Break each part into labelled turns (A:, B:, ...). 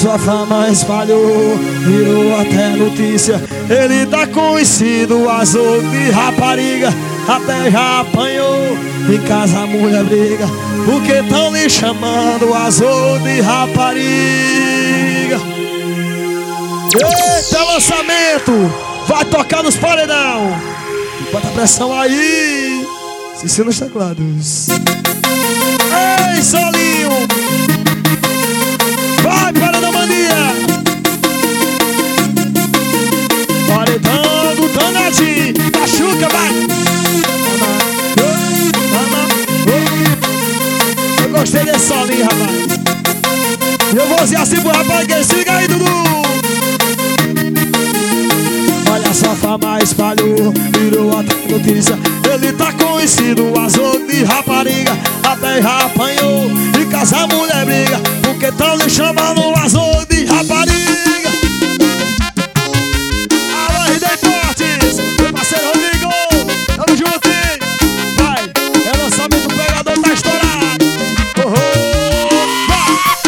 A: sua fama espalhou, virou até notícia. Ele tá conhecido, azul de rapariga, até já apanhou. Em casa a mulher briga, porque tão lhe chamando azul de rapariga. Eita, lançamento! Vai tocar nos paredão. Bota a pressão aí. Cicinho nos teclados. Ei, Solinho! Vai, paredão mania! Paredão do Tonete, machuca, vai! Eu gostei desse solinho, rapaz. Eu vou dizer assim pro rapaz que siga aí, Dudu. Olha só, a fama espalhou, virou até notícia. Ele tá conhecido, azul de rapariga, até já apanhou. E casa a mulher briga, porque tão lhe chamando azul de rapariga. Alô, RD Fortes, meu parceiro Rodrigo, tamo juntinho. Vai, é lançamento, o pegador tá estourado. Vai.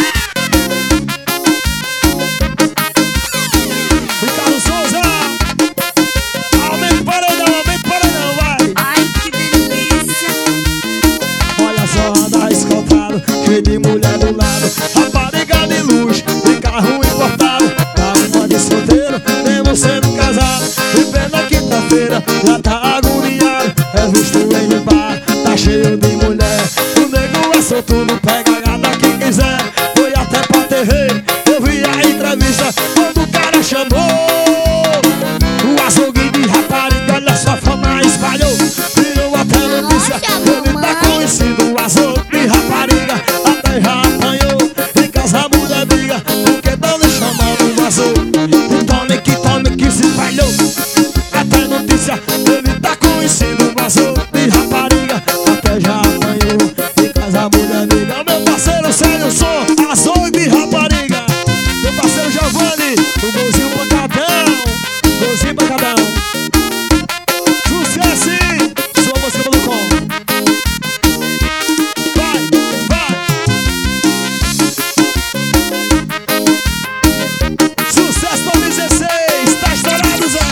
A: Ricardo Souza, aumenta o paredão, vai.
B: Ai, que delícia.
A: Olha só, anda escoltado, cheio de mulher do lado, rapariga de luxo, de carro importado. Tá uma de solteiro, mesmo sendo casado. E pela quinta-feira, já tá agoniado. É visto em bar, tá cheio de mulher. O nego é soltudo, pega a gata que quiser. Foi até pra TV, eu vi a entrevista, quando o cara chamou o açougue de rapariga. Olha só, a fama espalhou, virou até notícia. Ele tá conhecido, o açougue de rapariga, até já apanhou. Em casa a mulher briga, porque tão lhe chamando o açougue. Tome que se espalhou, até notícia. Ele tá conhecido, o açougue de rapariga, até já apanhou. Em casa a mulher briga. Meu parceiro Sérgio Som, açougue de rapariga. Meu parceiro Giovanni, o golzinho pancadão, golzinho pancadão. Sucesso, sua música do com. Vai. Sucesso 2016, tá estourado, Zé.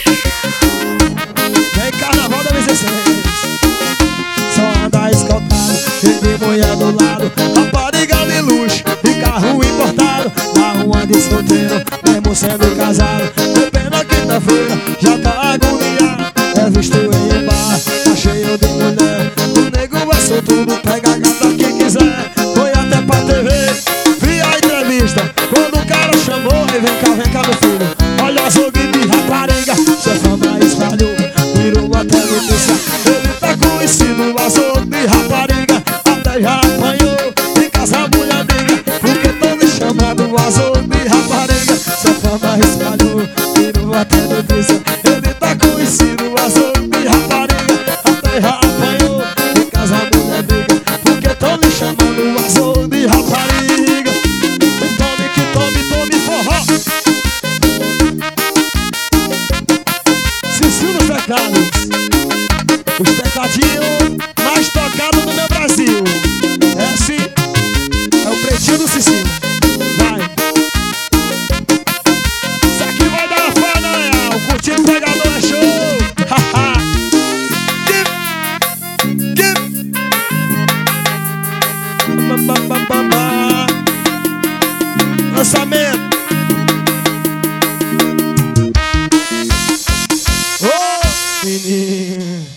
A: Vem carnaval 2016. Só anda escoltado, cheio de mulher do lado, rapariga de luxo e carro importado. Na rua de solteiro, mesmo sendo casado. De pena quinta-feira, já tá agoniado. É visto em bar, tá cheio de mulher. O nego é soltudo, pega a gata que quiser. Foi até pra TV, vi a entrevista, quando o cara chamou. E vem cá meu filho, olha o açougue de rapariga. Sua fama espalhou, virou até notícia. Ele tá conhecido, o açougue de rapariga, até já apanhou. Em casa a mulher briga, porque tão lhe chamando o açougue de rapariga. Sua fama espalhou, virou até notícia. Ele tá conhecido, o açougue de rapariga, até já apanhou. Em casa a mulher briga, porque tão lhe chamando o açougue de rapariga. Tome forró. Cicinho nos teclados, os tecladinhos mais tocados no meu Brasil. É assim, é o pretinho do Cicinho. Vai. Isso aqui vai dar uma fé, né? O curtido pegador é show. Haha. Lançamento.